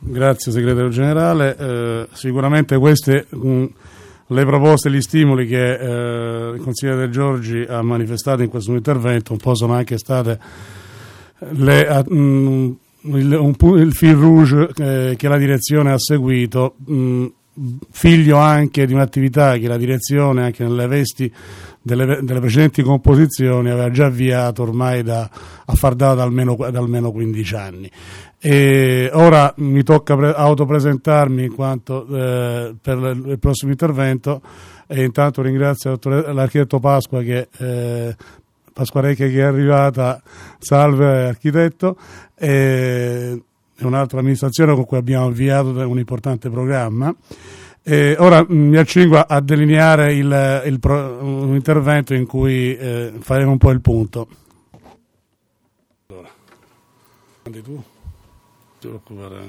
Grazie segretario generale. Sicuramente queste le proposte e gli stimoli che il consigliere De Giorgi ha manifestato in questo intervento un po' sono anche state il fil rouge che la direzione ha seguito, figlio anche di un'attività che la direzione, anche nelle vesti delle precedenti composizioni, aveva già avviato ormai a far data da almeno 15 anni. E ora mi tocca autopresentarmi in quanto per il prossimo intervento, e intanto ringrazio l'architetto Pasquarecchia che è arrivata. Salve architetto. È un'altra amministrazione con cui abbiamo avviato un importante programma. Ora mi accingo a delineare un intervento in cui faremo un po' il punto. Allora, andi tu? Ti preoccupare.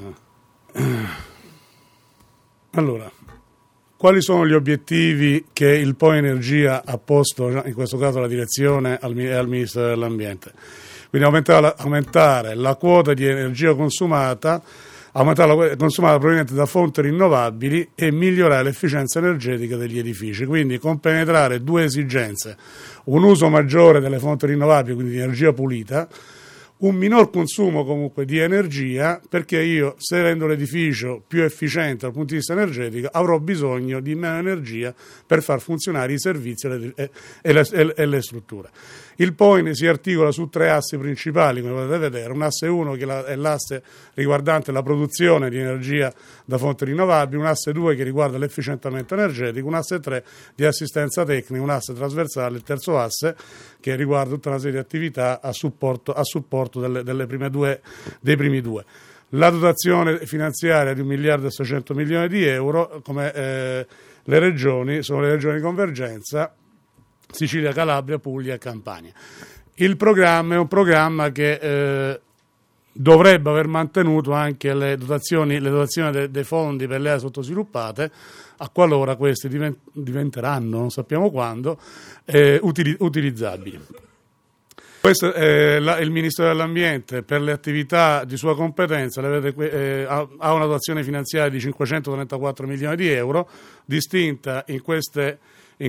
Allora, quali sono gli obiettivi che il POI Energia ha posto, in questo caso alla direzione e al Ministero dell'Ambiente? Quindi aumentare la quota di energia consumata proveniente da fonti rinnovabili e migliorare l'efficienza energetica degli edifici, quindi compenetrare due esigenze: un uso maggiore delle fonti rinnovabili, quindi di energia pulita, un minor consumo comunque di energia, perché io, se rendo l'edificio più efficiente dal punto di vista energetico, avrò bisogno di meno energia per far funzionare i servizi e le strutture. Il POI si articola su 3 assi principali, come potete vedere: un asse 1 che è l'asse riguardante la produzione di energia da fonti rinnovabili, un asse 2 che riguarda l'efficientamento energetico, un asse 3 di assistenza tecnica, un asse trasversale, il terzo asse che riguarda tutta una serie di attività a supporto dei primi due. La dotazione finanziaria di 1 miliardo e 600 milioni di euro, come le regioni, sono le regioni di convergenza: Sicilia, Calabria, Puglia e Campania. Il programma è un programma che dovrebbe aver mantenuto anche le dotazioni dei fondi per le aree sottosviluppate, a qualora questi diventeranno, non sappiamo quando, utilizzabili. Questo è il Ministero dell'Ambiente. Per le attività di sua competenza ha una dotazione finanziaria di 534 milioni di euro, distinta in queste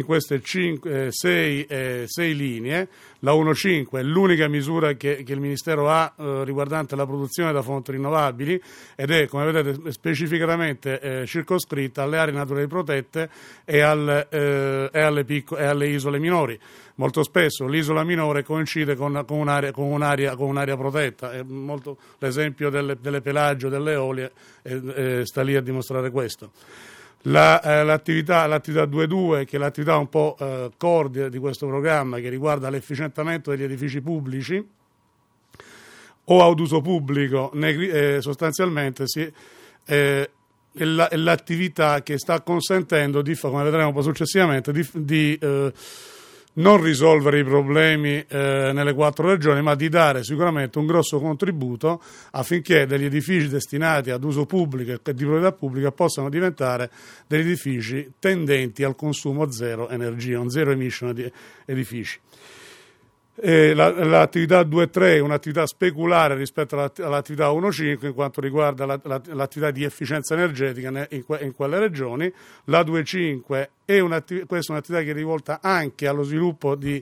6 linee. La 1.5 è l'unica misura che il Ministero ha riguardante la produzione da fonti rinnovabili, ed è, come vedete, specificatamente circoscritta alle aree naturali protette e alle isole minori. Molto spesso l'isola minore coincide con un'area protetta. È molto l'esempio delle Pelagio, delle Eolie, sta lì a dimostrare questo. L'attività 2.2, che è l'attività un po' core di questo programma, che riguarda l'efficientamento degli edifici pubblici o ad uso pubblico, sostanzialmente è l'attività che sta consentendo, come vedremo un po' successivamente, di non risolvere i problemi nelle 4 regioni, ma di dare sicuramente un grosso contributo affinché degli edifici destinati ad uso pubblico e di proprietà pubblica possano diventare degli edifici tendenti al consumo zero energia, un zero emission di edifici. L'attività 2.3 è un'attività speculare rispetto all'attività 1.5 in quanto riguarda l'attività di efficienza energetica in quelle regioni. La 2.5 questa è un'attività che è rivolta anche allo sviluppo di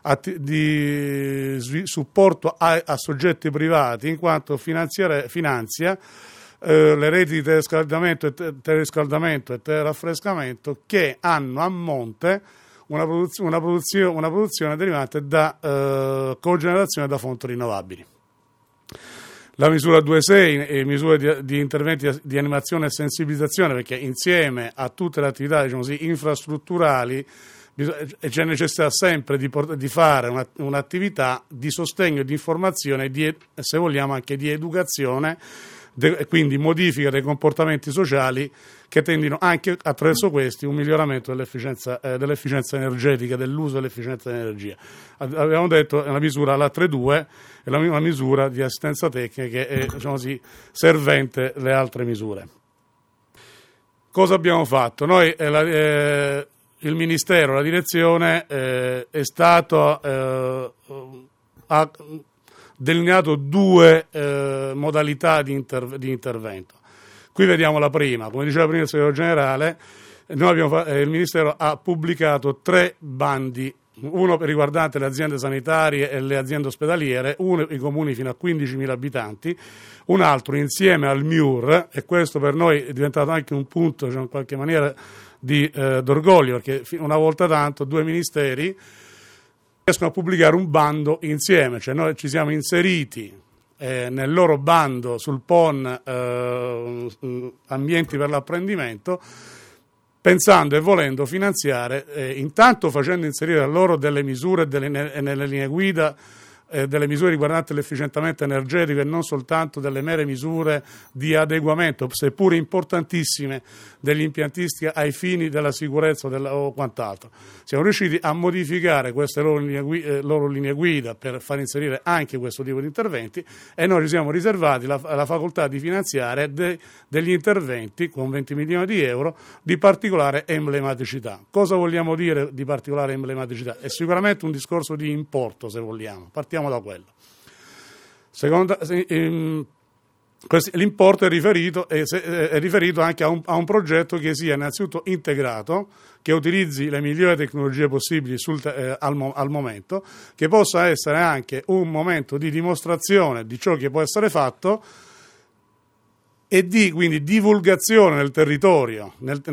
supporto a soggetti privati, in quanto finanzia le reti di teleriscaldamento e teleraffrescamento che hanno a monte una produzione derivante da cogenerazione da fonti rinnovabili. La misura 2.6 è misure di interventi di animazione e sensibilizzazione, perché insieme a tutte le attività, diciamo così, infrastrutturali c'è necessità sempre di fare un'attività di sostegno e di informazione e se vogliamo anche di educazione, quindi modifica dei comportamenti sociali che tendino anche attraverso questi un miglioramento dell'efficienza energetica, dell'uso dell'efficienza dell'energia. Abbiamo detto è una misura, la 3.2 è una misura di assistenza tecnica che è, diciamo così, servente le altre misure. Cosa abbiamo fatto? Noi il Ministero, la direzione è stato ha delineato 2 modalità di intervento. Qui vediamo la prima, come diceva prima il segretario generale, il Ministero ha pubblicato 3 bandi, uno riguardante le aziende sanitarie e le aziende ospedaliere, uno i comuni fino a 15.000 abitanti, un altro insieme al MIUR, e questo per noi è diventato anche un punto, cioè, in qualche maniera d'orgoglio, perché una volta tanto 2 ministeri riescono a pubblicare un bando insieme, cioè noi ci siamo inseriti nel loro bando sul PON ambienti per l'apprendimento, pensando e volendo finanziare, intanto facendo inserire a loro delle misure nelle linee guida, delle misure riguardanti l'efficientamento energetico e non soltanto delle mere misure di adeguamento, seppure importantissime, degli impiantisti ai fini della sicurezza o quant'altro. Siamo riusciti a modificare queste loro linee guida per far inserire anche questo tipo di interventi, e noi ci siamo riservati la facoltà di finanziare degli interventi con 20 milioni di euro di particolare emblematicità. Cosa vogliamo dire di particolare emblematicità? È sicuramente un discorso di importo, se vogliamo. Partiamo da quello. L'importo è riferito anche a un progetto che sia innanzitutto integrato, che utilizzi le migliori tecnologie possibili al momento, che possa essere anche un momento di dimostrazione di ciò che può essere fatto e di quindi divulgazione nel territorio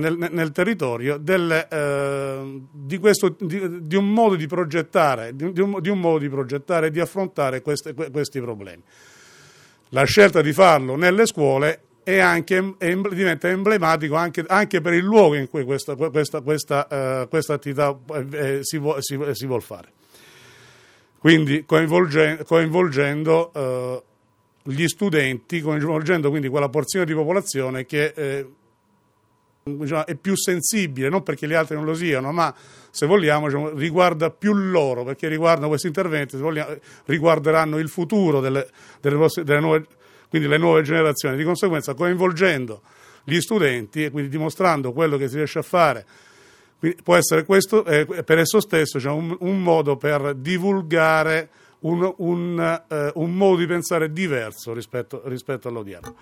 di un modo di progettare, di un modo di progettare e di affrontare questi problemi. La scelta di farlo nelle scuole diventa emblematico anche per il luogo in cui questa attività si vuol fare. Quindi coinvolgendo gli studenti, coinvolgendo quindi quella porzione di popolazione che è più sensibile, non perché gli altri non lo siano, ma se vogliamo riguarda più loro, perché riguardano questi interventi, riguarderanno il futuro delle nuove, quindi le nuove generazioni. Di conseguenza, coinvolgendo gli studenti e quindi dimostrando quello che si riesce a fare, quindi può essere questo per esso stesso un modo per divulgare un modo di pensare diverso rispetto all'odierno.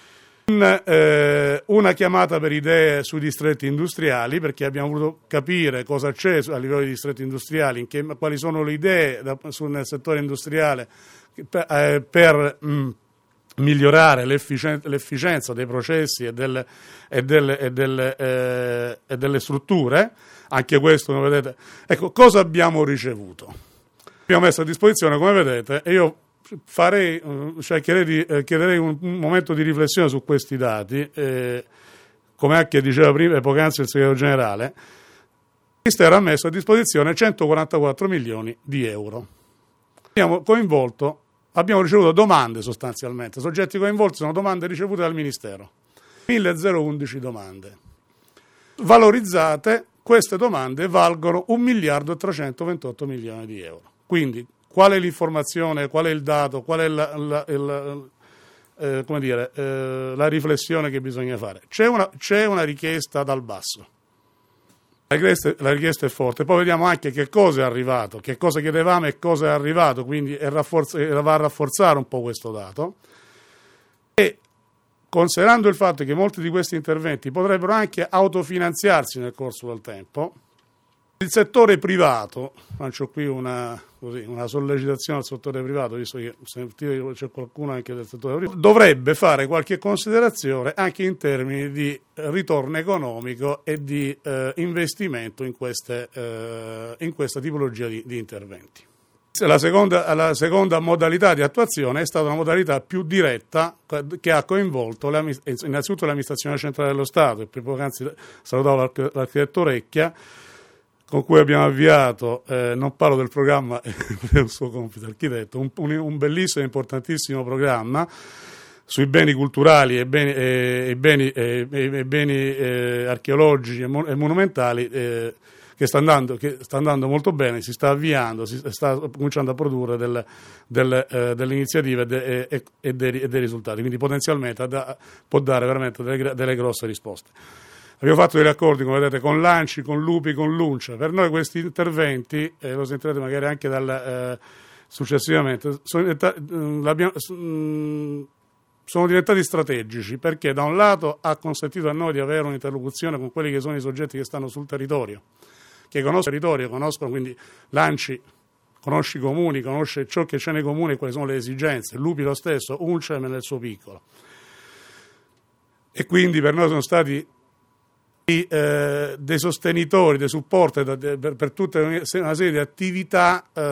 Una chiamata per idee sui distretti industriali, perché abbiamo voluto capire cosa c'è a livello di distretti industriali, quali sono le idee nel settore industriale per migliorare l'efficienza dei processi e delle strutture. Anche questo, come vedete. Ecco, cosa abbiamo ricevuto? Abbiamo messo a disposizione, come vedete, e io chiederei un momento di riflessione su questi dati, come anche diceva prima poc'anzi il segretario generale. Il Ministero ha messo a disposizione 144 milioni di euro. Abbiamo ricevuto domande sostanzialmente, soggetti coinvolti sono domande ricevute dal Ministero, 1011 domande. Valorizzate, queste domande valgono 1 miliardo e 328 milioni di euro. Quindi, qual è l'informazione, qual è il dato, qual è la riflessione che bisogna fare? C'è una richiesta dal basso. La richiesta è forte. Poi vediamo anche che cosa è arrivato, che cosa chiedevamo e cosa è arrivato, quindi va a rafforzare un po' questo dato. E considerando il fatto che molti di questi interventi potrebbero anche autofinanziarsi nel corso del tempo, il settore privato, faccio qui una sollecitazione al settore privato, visto che c'è qualcuno anche del settore privato, dovrebbe fare qualche considerazione anche in termini di ritorno economico e di investimento in questa tipologia di interventi. La seconda modalità di attuazione è stata una modalità più diretta che ha coinvolto innanzitutto l'amministrazione centrale dello Stato, e poc'anzi salutavo l'architetto Recchia, con cui abbiamo avviato, non parlo del programma, è un suo compito, architetto, un bellissimo e importantissimo programma sui beni culturali e beni archeologici e monumentali, che sta andando molto bene, si sta avviando, si sta cominciando a produrre delle iniziative e dei risultati, quindi potenzialmente può dare veramente delle grosse risposte. Abbiamo fatto degli accordi, come vedete, con l'ANCI, con l'UPI, con l'UNCIA. Per noi questi interventi, lo sentirete magari anche successivamente, sono diventati strategici perché da un lato ha consentito a noi di avere un'interlocuzione con quelli che sono i soggetti che stanno sul territorio, che conoscono il territorio, conoscono quindi l'ANCI, conosce i comuni, conosce ciò che c'è nei comuni e quali sono le esigenze, Lupi lo stesso, UNCEM nel suo piccolo. E quindi per noi sono stati dei sostenitori, dei supporti per tutta una serie di attività che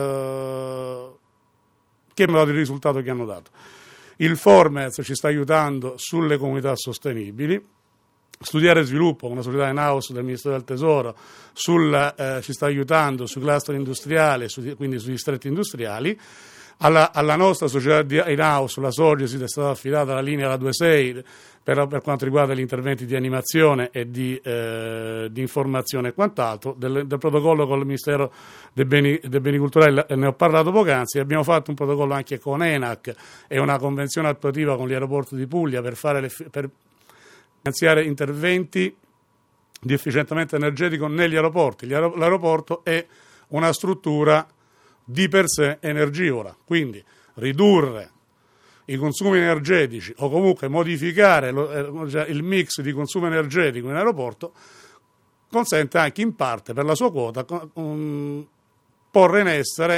hanno dato il risultato che hanno dato. Il Formez ci sta aiutando sulle comunità sostenibili, Studiare e Sviluppo, una società in house del Ministero del Tesoro, ci sta aiutando sui cluster industriali, quindi sui distretti industriali. Alla nostra società in house, la Sogesi, è stata affidata la linea la 26 per quanto riguarda gli interventi di animazione e di informazione e quant'altro. Del protocollo con il Ministero dei Beni Culturali ne ho parlato poc'anzi. Abbiamo fatto un protocollo anche con ENAC e una convenzione attuativa con gli aeroporti di Puglia per finanziare interventi di efficientamento energetico negli aeroporti. L'aeroporto è una struttura di per sé energivora, quindi ridurre i consumi energetici o comunque modificare il mix di consumo energetico in aeroporto consente anche in parte per la sua quota porre in essere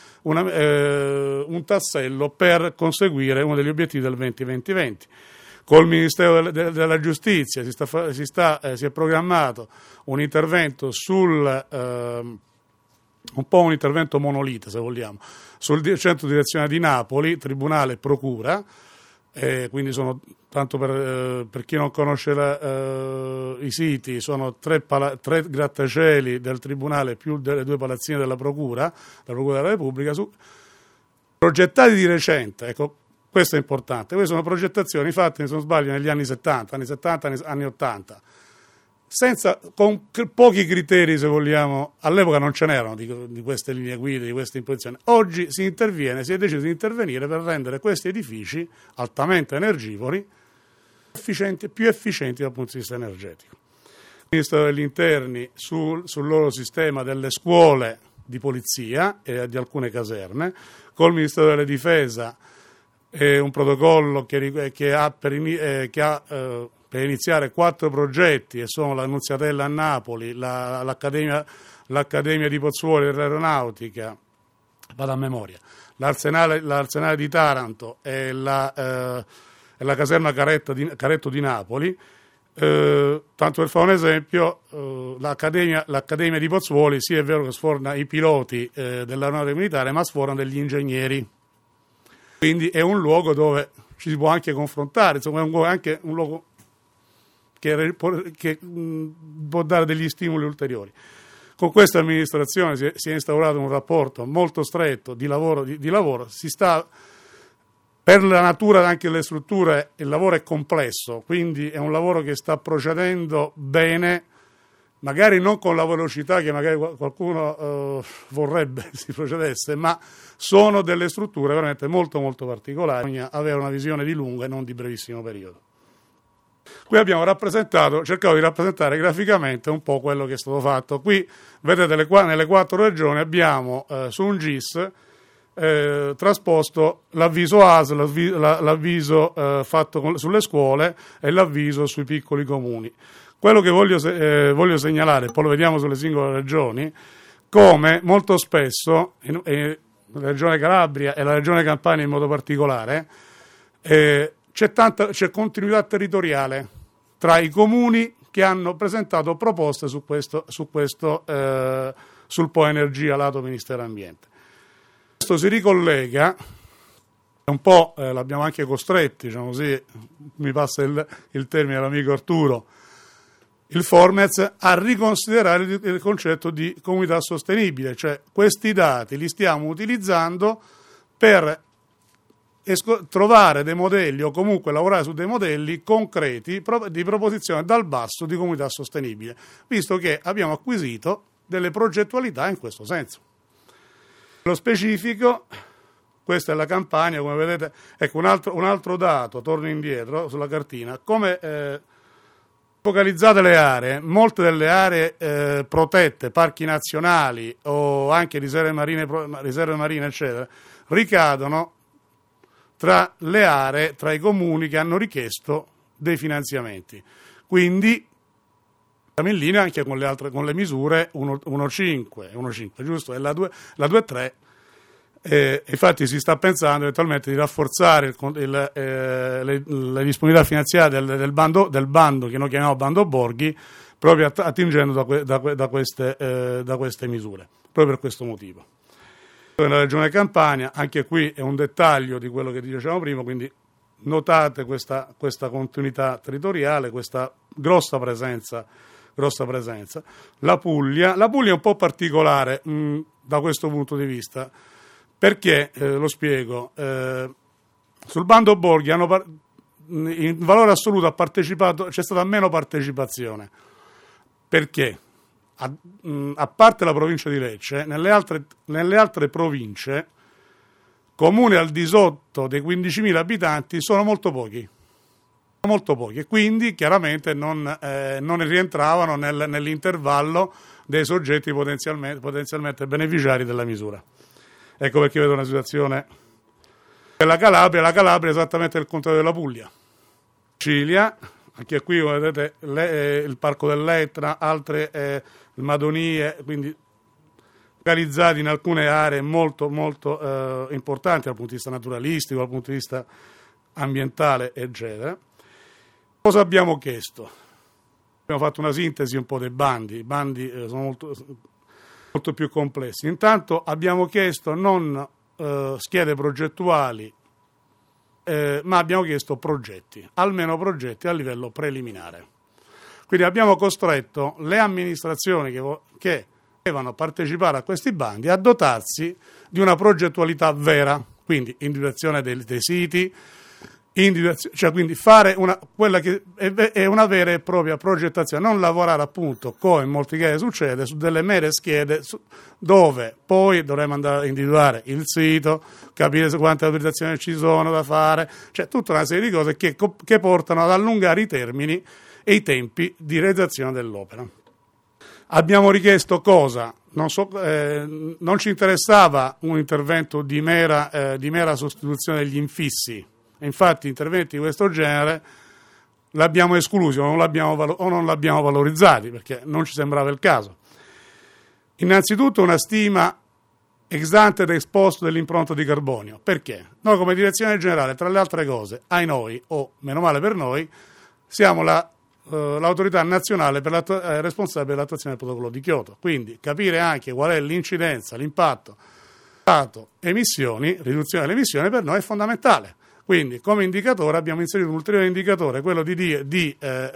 un tassello per conseguire uno degli obiettivi del 20-20-20. Col Ministero della Giustizia si è programmato un intervento un po' un intervento monolite, se vogliamo, sul centro direzione di Napoli, Tribunale e Procura, quindi sono, tanto per chi non conosce i siti, sono tre grattacieli del Tribunale più delle 2 palazzine della Procura della Repubblica, progettati di recente, ecco, questo è importante. Queste sono progettazioni fatte, se non sbaglio, negli anni 70, anni 80, con pochi criteri, se vogliamo. All'epoca non ce n'erano di queste linee guida, di queste imposizioni. Oggi si è deciso di intervenire per rendere questi edifici altamente energivori più efficienti dal punto di vista energetico. Il Ministero degli Interni sul loro sistema delle scuole di polizia e di alcune caserme, col Ministero della Difesa un protocollo che ha per iniziare 4 progetti, e sono l'Annunziatella a Napoli, l'Accademia di Pozzuoli dell'Aeronautica, vado a memoria, l'Arsenale di Taranto e la caserma Caretto di Napoli. Tanto per fare un esempio, l'Accademia di Pozzuoli, sì, è vero che sforna i piloti dell'aeronautica militare, ma sforna degli ingegneri. Quindi è un luogo dove ci si può anche confrontare, insomma è anche un luogo che può dare degli stimoli ulteriori. Con questa amministrazione si è instaurato un rapporto molto stretto di lavoro, si sta, per la natura anche delle strutture, il lavoro è complesso, quindi è un lavoro che sta procedendo bene, magari non con la velocità che magari qualcuno vorrebbe si procedesse, ma sono delle strutture veramente molto molto particolari, bisogna avere una visione di lungo e non di brevissimo periodo. Qui abbiamo cercato di rappresentare graficamente un po' quello che è stato fatto. Qui vedete nelle 4 regioni abbiamo su un GIS trasposto l'avviso ASL, l'avviso fatto sulle scuole e l'avviso sui piccoli comuni. Quello che voglio segnalare, poi lo vediamo sulle singole regioni, come molto spesso la regione Calabria e la regione Campania in modo particolare c'è continuità territoriale tra i comuni che hanno presentato proposte sul POE Energia lato Ministero Ambiente. Questo si ricollega un po', l'abbiamo anche costretti, diciamo così, mi passa il termine l'amico Arturo, il Formez, a riconsiderare il concetto di comunità sostenibile, cioè questi dati li stiamo utilizzando per trovare dei modelli o comunque lavorare su dei modelli concreti di proposizione dal basso di comunità sostenibile, visto che abbiamo acquisito delle progettualità in questo senso. Nello specifico, questa è la Campania, come vedete, ecco un altro dato, torno indietro sulla cartina, come focalizzate le aree, molte delle aree protette, parchi nazionali o anche riserve marine eccetera, ricadono tra le aree, tra i comuni che hanno richiesto dei finanziamenti. Quindi siamo in linea anche con le misure 1.5, giusto? E la 2.3. Infatti si sta pensando eventualmente di rafforzare le disponibilità finanziarie del bando che noi chiamiamo bando Borghi, proprio attingendo da queste misure, proprio per questo motivo. Nella regione Campania, anche qui è un dettaglio di quello che dicevamo prima, quindi notate questa continuità territoriale, questa grossa presenza. La Puglia è un po' particolare da questo punto di vista, perché, lo spiego, sul bando Borghi in valore assoluto c'è stata meno partecipazione, perché a parte la provincia di Lecce, nelle altre province, comuni al di sotto dei 15.000 abitanti sono molto pochi, e quindi chiaramente non rientravano nell'intervallo dei soggetti potenzialmente beneficiari della misura. Ecco perché vedo una situazione della Calabria. La Calabria è esattamente il contrario della Puglia. Sicilia, anche qui vedete il Parco dell'Etna, altre Madonie, quindi localizzati in alcune aree molto importanti dal punto di vista naturalistico, dal punto di vista ambientale, eccetera. Cosa abbiamo chiesto? Abbiamo fatto una sintesi un po' dei bandi. I bandi sono molto più complessi. Intanto abbiamo chiesto non schede progettuali, ma abbiamo chiesto progetti, almeno progetti a livello preliminare. Quindi abbiamo costretto le amministrazioni che devono partecipare a questi bandi a dotarsi di una progettualità vera, quindi individuazione dei siti, cioè quindi fare quella che è una vera e propria progettazione, non lavorare appunto, come in molti casi succede, su delle mere schede dove poi dovremo andare a individuare il sito, capire quante autorizzazioni ci sono da fare, cioè tutta una serie di cose che portano ad allungare i termini e i tempi di realizzazione dell'opera. Abbiamo richiesto cosa? Non ci interessava un intervento di mera sostituzione degli infissi. Infatti interventi di questo genere l'abbiamo esclusi o non l'abbiamo valorizzati, perché non ci sembrava il caso. Innanzitutto una stima ex ante ed ex post dell'impronta di carbonio. Perché? Noi come direzione generale, tra le altre cose, noi, o meno male per noi, siamo l'autorità nazionale responsabile dell'attuazione del protocollo di Kyoto. Quindi capire anche qual è l'incidenza, l'impatto, emissioni, riduzione delle emissioni per noi è fondamentale. Quindi come indicatore abbiamo inserito un ulteriore indicatore, quello di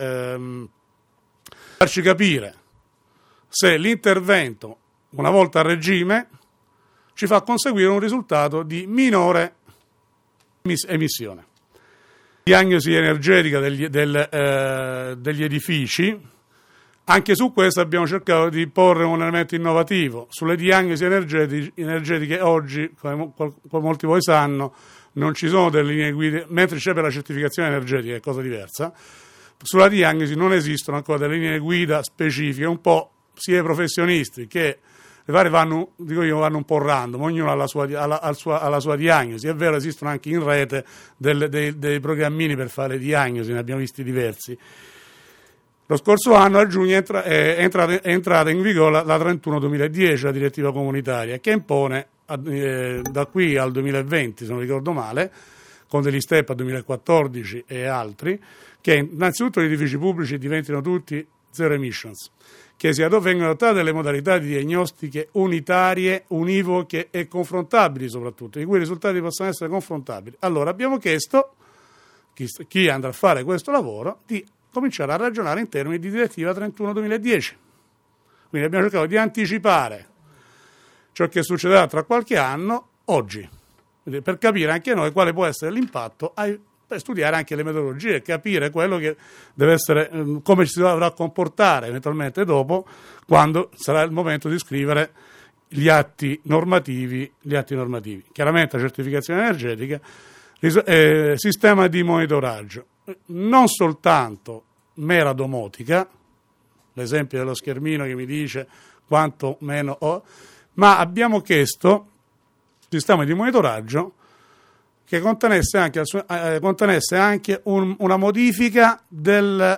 farci capire se l'intervento, una volta a regime, ci fa conseguire un risultato di minore emissione. Diagnosi energetica degli edifici, anche su questo abbiamo cercato di porre un elemento innovativo. Sulle diagnosi energetiche oggi, come molti di voi sanno, non ci sono delle linee guida, mentre c'è per la certificazione energetica, è cosa diversa. Sulla diagnosi non esistono ancora delle linee guida specifiche, un po' sia i professionisti che vanno un po' random, ognuno ha la sua diagnosi. È vero, esistono anche in rete dei programmini per fare diagnosi, ne abbiamo visti diversi. Lo scorso anno, a giugno, è entrata in vigore la 31/2010, la direttiva comunitaria, che impone da qui al 2020, se non ricordo male, con degli step al 2014 e altri, che innanzitutto gli edifici pubblici diventino tutti zero emissions, che vengono adottate delle modalità di diagnostiche unitarie, univoche e confrontabili soprattutto, i cui risultati possono essere confrontabili. Allora abbiamo chiesto, chi andrà a fare questo lavoro, di cominciare a ragionare in termini di direttiva 31/2010. Quindi abbiamo cercato di anticipare ciò che succederà tra qualche anno oggi, per capire anche noi quale può essere l'impatto, per studiare anche le metodologie, capire quello che deve essere, come ci si dovrà comportare eventualmente dopo, quando sarà il momento di scrivere gli atti normativi. Chiaramente la certificazione energetica, sistema di monitoraggio, non soltanto mera domotica, l'esempio dello schermino che mi dice quanto meno ho, ma abbiamo chiesto sistema di monitoraggio che contenesse anche una modifica del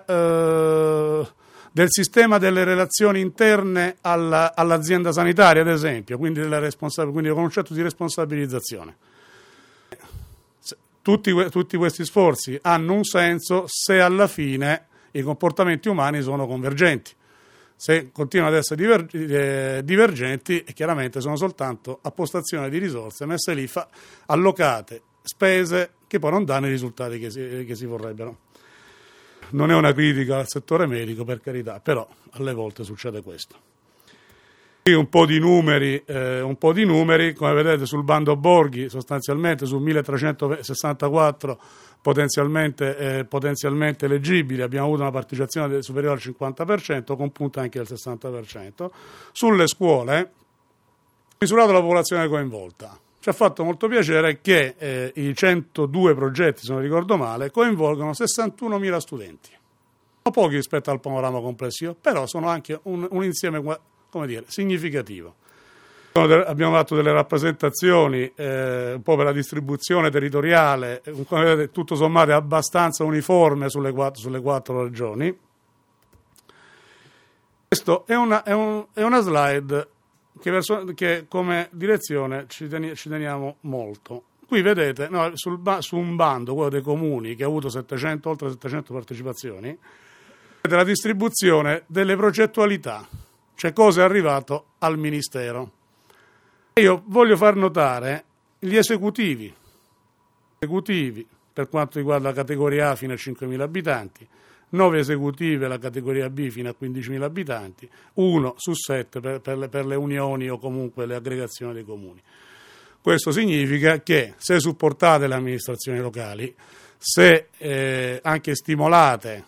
sistema delle relazioni interne all'azienda sanitaria, ad esempio, quindi il concetto di responsabilizzazione. Tutti questi sforzi hanno un senso se alla fine i comportamenti umani sono convergenti. Se continuano ad essere divergenti, chiaramente sono soltanto appostazione di risorse messe lì, allocate, spese che poi non danno i risultati che si vorrebbero. Non è una critica al settore medico, per carità, però alle volte succede questo. Qui un po' di numeri, come vedete sul bando Borghi, sostanzialmente su 1364 potenzialmente eleggibili, abbiamo avuto una partecipazione superiore al 50%, con punte anche del 60%. Sulle scuole, misurato la popolazione coinvolta. Ci ha fatto molto piacere che i 102 progetti, se non ricordo male, coinvolgono 61.000 studenti. Sono pochi rispetto al panorama complessivo, però sono anche un insieme, come dire, significativo. Abbiamo fatto delle rappresentazioni un po' per la distribuzione territoriale, come vedete, tutto sommato è abbastanza uniforme sulle quattro regioni. Questo è una slide che come direzione ci teniamo molto. Qui vedete, su un bando, quello dei comuni, che ha avuto oltre 700 partecipazioni, vedete la distribuzione delle progettualità, cioè cosa è arrivato al Ministero. Io voglio far notare gli esecutivi per quanto riguarda la categoria A fino a 5.000 abitanti, 9 esecutivi la categoria B fino a 15.000 abitanti, 1 su 7 per le unioni o comunque le aggregazioni dei comuni. Questo significa che se supportate le amministrazioni locali, se anche stimolate,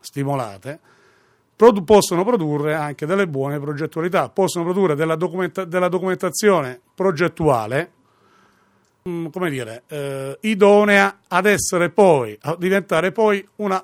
possono produrre anche delle buone progettualità, possono produrre della documentazione progettuale, come dire, idonea ad essere poi, a diventare poi un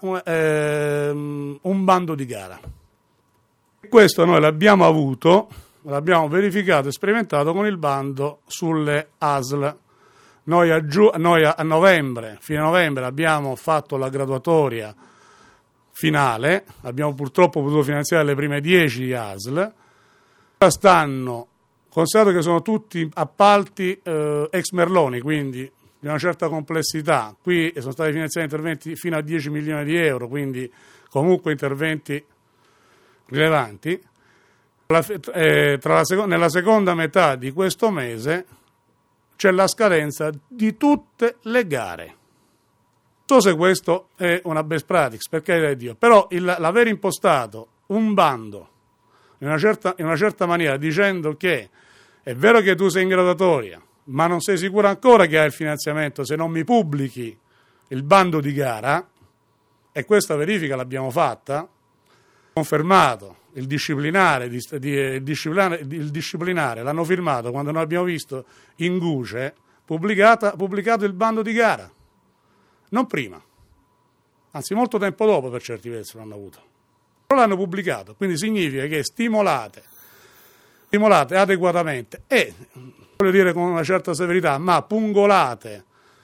bando di gara. Questo noi l'abbiamo verificato e sperimentato con il bando sulle ASL. Noi a novembre, fino a novembre, abbiamo fatto la graduatoria finale, abbiamo purtroppo potuto finanziare le prime 10 ASL, stanno, considerato che sono tutti appalti ex Merloni, quindi di una certa complessità, qui sono stati finanziati interventi fino a 10 milioni di euro, quindi comunque interventi rilevanti. Nella seconda metà di questo mese c'è la scadenza di tutte le gare. Non so se questo è una best practice, per carità di Dio, però l'aver impostato un bando in una certa maniera, dicendo che è vero che tu sei in graduatoria, ma non sei sicuro ancora che hai il finanziamento se non mi pubblichi il bando di gara, e questa verifica l'abbiamo fatta, confermato, il disciplinare l'hanno firmato quando noi abbiamo visto in Guce pubblicato il bando di gara. Non prima, anzi molto tempo dopo per certi versi l'hanno avuto. Però l'hanno pubblicato, quindi significa che stimolate adeguatamente e, voglio dire con una certa severità, ma pungolate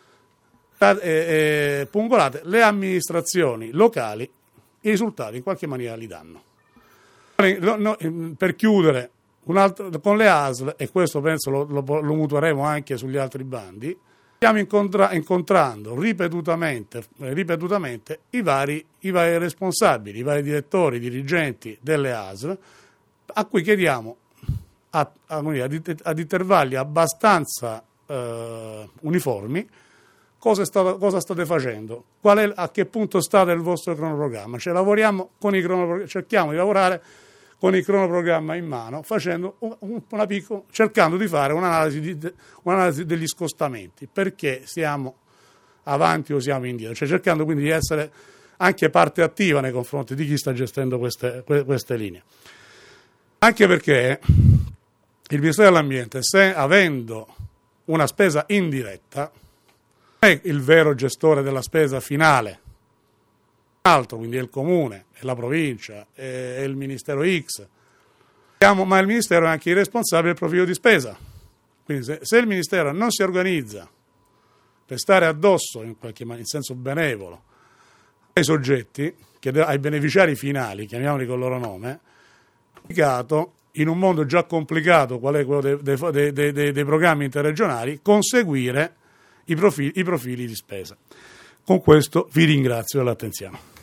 le amministrazioni locali, i risultati in qualche maniera li danno. Per chiudere, con le ASL, e questo penso lo mutueremo anche sugli altri bandi, stiamo incontrando ripetutamente i vari responsabili, i vari direttori, dirigenti delle ASL, a cui chiediamo ad intervalli abbastanza uniformi cosa state facendo, a che punto state il vostro cronoprogramma. Cerchiamo di lavorare con il cronoprogramma in mano, cercando di fare un'analisi degli scostamenti, perché siamo avanti o siamo indietro, cioè cercando quindi di essere anche parte attiva nei confronti di chi sta gestendo queste linee. Anche perché il Ministero dell'Ambiente, avendo una spesa indiretta, è il vero gestore della spesa finale, altro, quindi è il comune, è la provincia, è il Ministero X, ma il Ministero è anche il responsabile del profilo di spesa. Quindi se il Ministero non si organizza per stare addosso in senso benevolo ai soggetti, ai beneficiari finali, chiamiamoli col loro nome, in un mondo già complicato qual è quello dei programmi interregionali, conseguire i profili di spesa. Con questo vi ringrazio dell'attenzione.